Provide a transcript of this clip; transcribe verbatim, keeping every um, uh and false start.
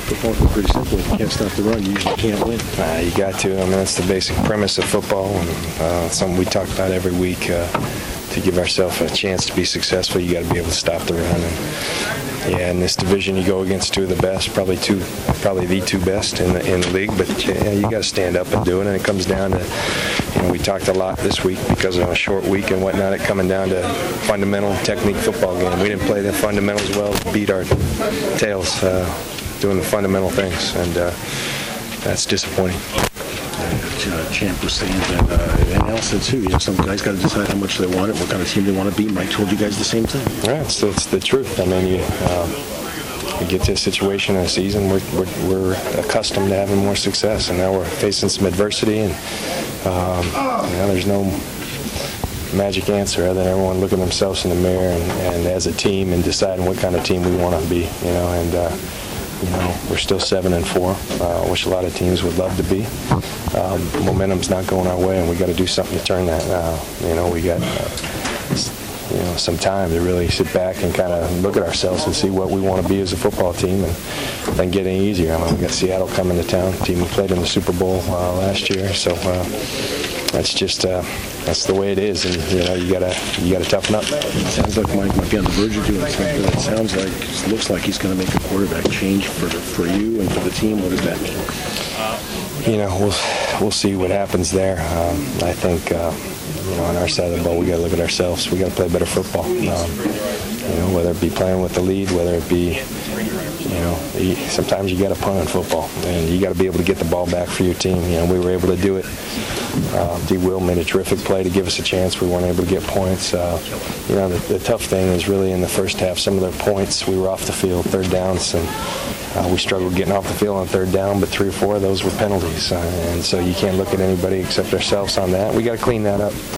Football's pretty simple. If you can't stop the run, you usually can't win. Uh, you got to. I mean, that's the basic premise of football, and uh, something we talk about every week. Uh, to give ourselves a chance to be successful, you got to be able to stop the run. And yeah, in this division, you go against two of the best, probably two, probably the two best in the in the league. But yeah, you got to stand up and do it. And it comes down to, you know, we talked a lot this week because of a short week and whatnot. It coming down to fundamental technique football game. We didn't play the fundamentals well, beat our tails uh, doing the fundamental things, and uh, that's disappointing. Uh, Champ was saying that, uh, and Al said too, you know, some guys got to decide how much they want it, what kind of team they want to be. Mike told you guys the same thing. Yeah, it's, it's the truth. I mean, you, um, you get to a situation in a season where we're, we're accustomed to having more success, and now we're facing some adversity, and um, you know, there's no magic answer other than everyone looking themselves in the mirror and, and as a team and deciding what kind of team we want to be, you know, and uh, you know, we're still seven and four, uh, which a lot of teams would love to be. Um, momentum's not going our way, and we got to do something to turn that. Uh, you know, we got uh, you know some time to really sit back and kind of look at ourselves and see what we want to be as a football team, and then get any easier. I mean, we got Seattle coming to town, team who played in the Super Bowl uh, last year, so uh, that's just uh, that's the way it is, and you know you gotta you gotta toughen up. It sounds like Mike might be on the verge of doing something. It sounds like it looks like he's going to make a quarterback change for for you and for the team. What does that mean? You know, we'll we'll see what happens there. Um, I think uh, you know on our side of the ball, we got to look at ourselves. We got to play better football. Um, you know, whether it be playing with the lead, whether it be you know, sometimes you got to punt in football, and you got to be able to get the ball back for your team. You know, we were able to do it. Uh, D. Will made a terrific play to give us a chance. We weren't able to get points. Uh, you know, the, the tough thing is really in the first half, some of their points, we were off the field, third downs, and uh, we struggled getting off the field on third down, but three or four of those were penalties. Uh, and so you can't look at anybody except ourselves on that. We got to clean that up.